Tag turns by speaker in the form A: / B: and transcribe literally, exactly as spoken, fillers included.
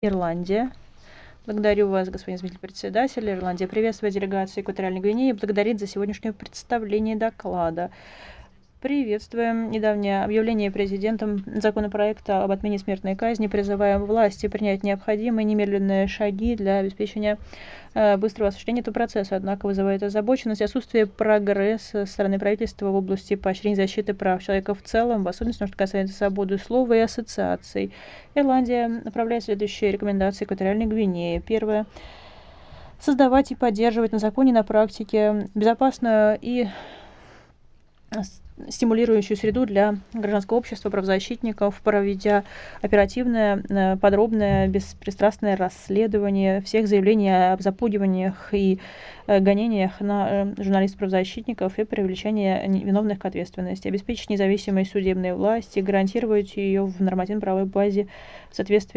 A: Ирландия. Благодарю вас, господин заместитель-председатель. Ирландия приветствует делегацию Экваториальной Гвинеи и благодарит за сегодняшнее представление доклада. Приветствуем недавнее объявление президентом законопроекта об отмене смертной казни. Призываем власти принять необходимые немедленные шаги для обеспечения э, быстрого осуществления этого процесса. Однако вызывает озабоченность отсутствие прогресса со стороны правительства в области поощрения защиты прав человека в целом, в особенности, что касается свободы слова и ассоциаций. Ирландия направляет следующие рекомендации Экваториальной Гвинеи. Первое. Создавать и поддерживать на законе и на практике безопасную и стимулирующую среду для гражданского общества, правозащитников, проведя оперативное, подробное, беспристрастное расследование всех заявлений об запугиваниях и гонениях на журналистов-правозащитников и привлечение виновных к ответственности, обеспечить независимость судебной власти, гарантировать ее в нормативно-правовой базе в соответствии